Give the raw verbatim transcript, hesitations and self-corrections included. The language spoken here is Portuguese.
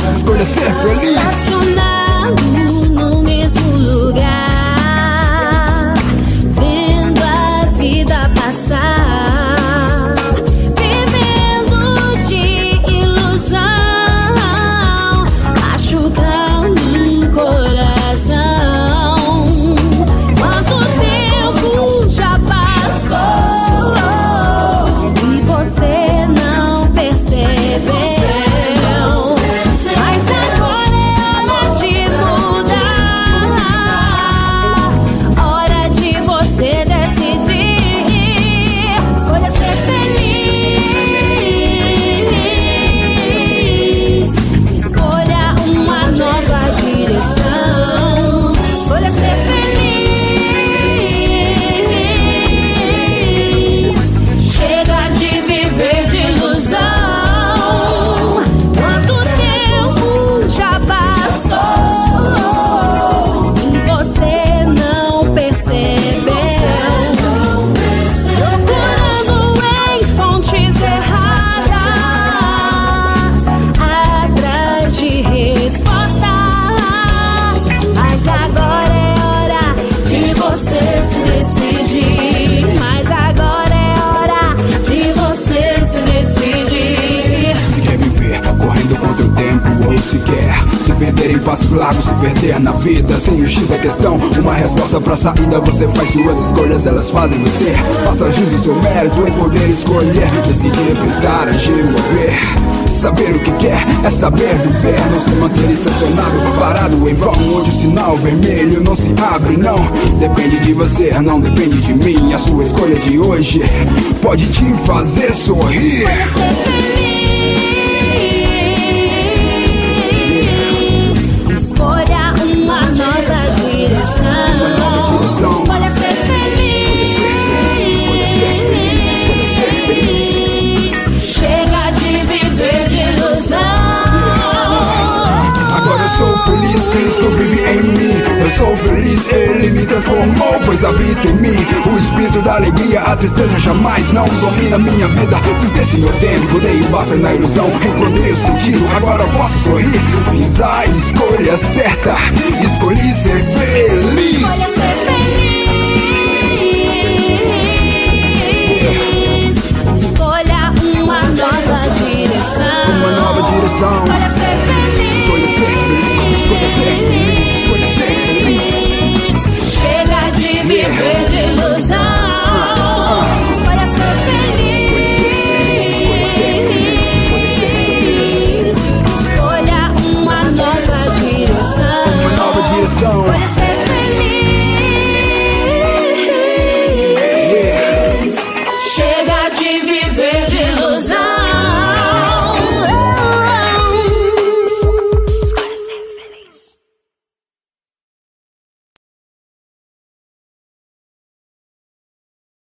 Escolha ser feliz. Estacionado no mesmo lugar, vendo a vida passar, vivendo de ilusão, machucando o coração. Quanto tempo já passou e você não percebeu? Mas agora é hora de mudar, hora de você decidir. Escolha ser feliz, escolha uma nova direção. Escolha ser feliz, chega de viver de ilusão. Quanto tempo já passou e você não percebeu? Procurando em fontes erradas, atrás de respostas. Mas agora é hora de você se decidir. Mas agora é hora de você se decidir. Se quer viver correndo contra o tempo, ou se quer se perder em passos largos, se perder na vida sem o X da questão, uma resposta pra saída. Você faz suas escolhas, elas fazem você. Faça jus do seu mérito em poder escolher, decidir, pensar, agir, mover. Saber o que quer é saber viver, não se manter estacionado, parado em vão, onde o sinal vermelho não se abre, não. Depende de você, não depende de mim. A sua escolha de hoje pode te fazer sorrir. Escolha uma nova direção. Escolha ser feliz, chega de viver de ilusão. Agora eu sou feliz, Cristo vive em mim. Eu sou feliz, Ele me transformou, pois habita em mim o espírito da alegria. A tristeza jamais não domina minha vida. Fiz desse meu tempo, dei o basta na ilusão, encontrei o sentido, agora eu posso sorrir. Fiz a escolha certa, escolhi ser feliz. Escolha ser feliz, escolha uma nova direção. Uma nova direção. Escolha ser feliz, Escolha ser feliz, escolha ser feliz.